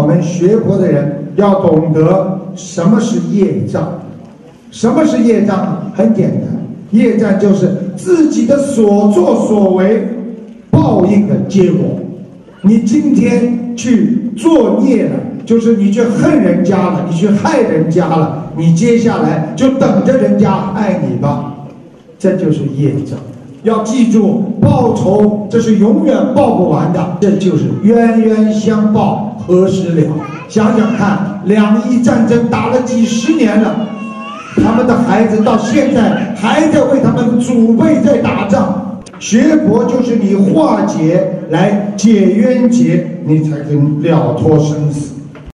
我们学佛的人要懂得什么是业障。什么是业障？很简单，业障就是自己的所作所为报应的结果。你今天去作孽了，就是你去恨人家了，你去害人家了，你接下来就等着人家害你吧，这就是业障。要记住，报仇这是永远报不完的，这就是冤冤相报何时了。想想看，两伊战争打了几十年了，他们的孩子到现在还在为他们祖辈在打仗。学佛就是你化解来解冤结，你才能了脱生死。